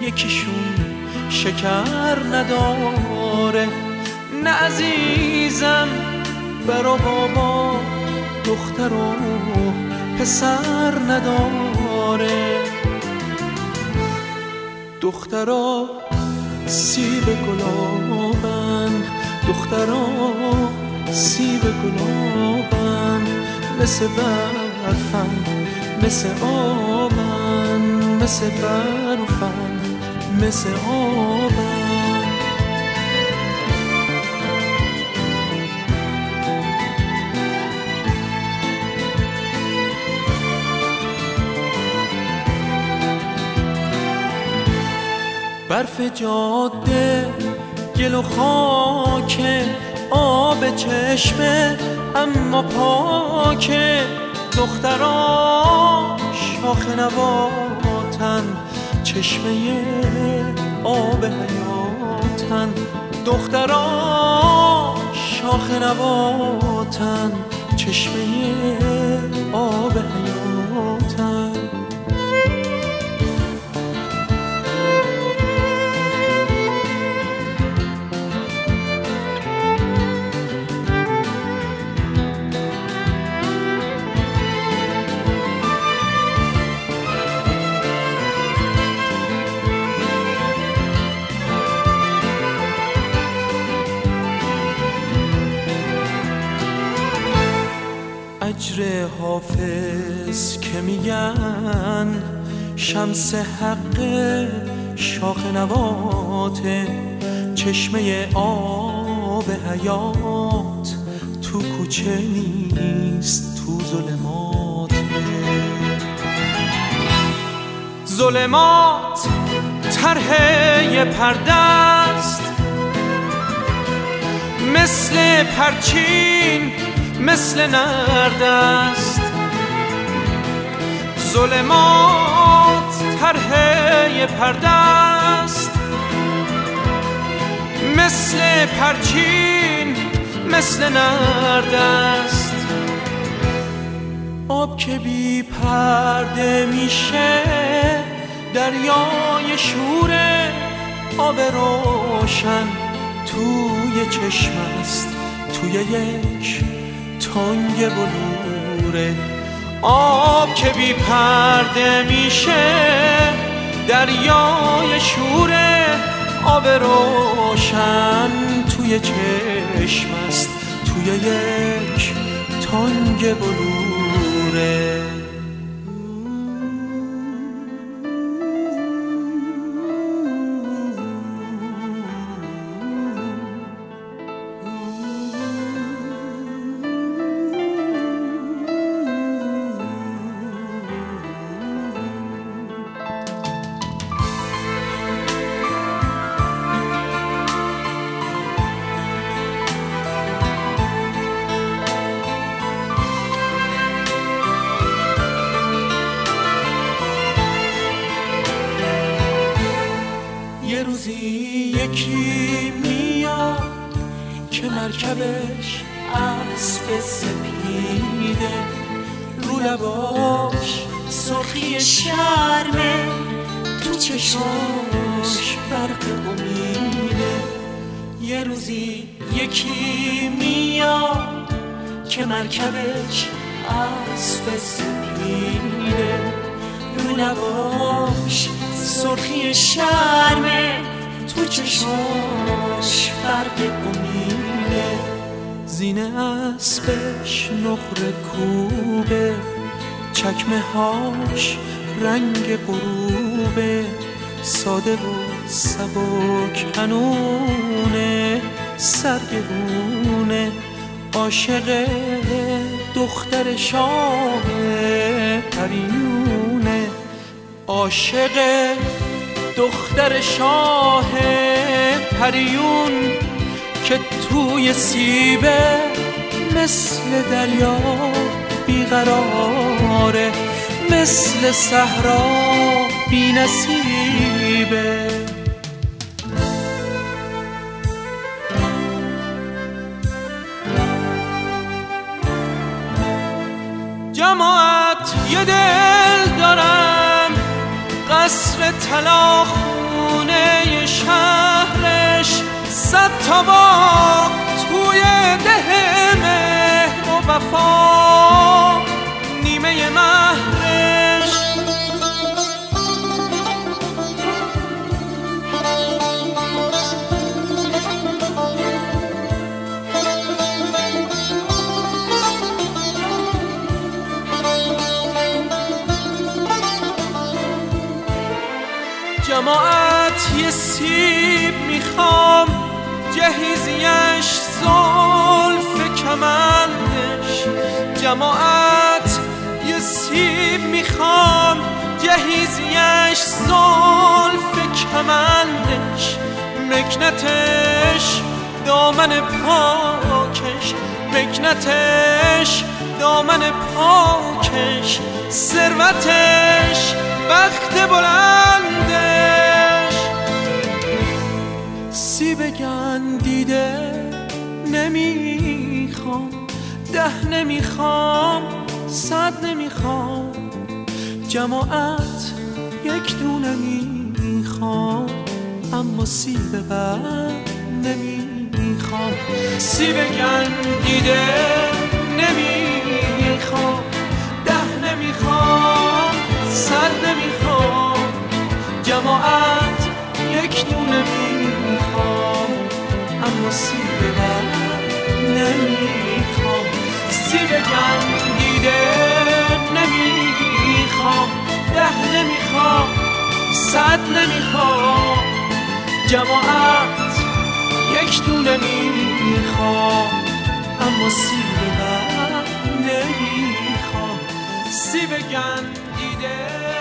یکیشون شکر نداره. نه عزیزم برا بابا دختر و پسر نداره. دخترا سیب گلابن، دخترا سیب گلابن، مثل برفن مثل آبن، مثل برفن مثل آبن. برف جاده گل و خاکه، آب چشمه اما پاکه. دخترا شاخ نباتن، چشمه آب حیاتن. دخترا شاخ نباتن، چشمه آب حیاتن. اجر حافظ که میگن شمس حق شاخ نباته، چشمه آب حیات تو کوچه نیست تو ظلماته. ظلمات طرح پرده است، مثل پرچین مثل نرد است. ظلمات طرح پرده است، مثل پرچین مثل نرد است. آب که بی پرده میشه دریای شوره، آب روشن توی چشم است، توی یک تنگ بلوره. آب که بی پرده میشه دریای شوره، آب روشن توی چشم است، توی یک تنگ بلوره. یه روزی یکی میاد که مرکبش اسب سپیده، رو لباش سرخی شرمه، تو چشاش برق امیده. یه روزی یکی میاد که مرکبش اسب سپیده، رو لباش سرخی شرمه، تو چشماش برق امیده. زینه اسبش نقره کوبه، چکمه هاش رنگ غروبه، ساده و سبک هنونه، سرگرونه. عاشق دختر شاه پریونه، عاشق دختر شاه پریون که توی سیبه مثل دریا بیقراره، مثل صحرا بی نصیبه. جماعت یه دل دارم، قصر طلا شهرش 100 تا باغ توی ده مهر و وفا نیمه مهرش. جماعت یه سیب میخوام جهیزیش زلف کمندش. جماعت یه سیب میخوام جهیزیش زلف کمندش. مکنتش دامن پاکش، مکنتش دامن پاکش. ثروتش بخت بلندش. سیب گندیده نمیخوام، 10 نمیخوام، 100 نمیخوام. جماعت یک دونه میخوام، اما سیب بد نمیخوام. سیب گندیده نمیخوام، 10 نمیخوام، 100 نمیخوام. جماعت یک دونه میخوام، اما سیب بد نمیخوام. سیب گندیده نمیخوام، 10 نمیخوام، 100 نمیخوام. جماعت یک دونه میخوام، اما سیب بد نمیخوام. سیب گندیده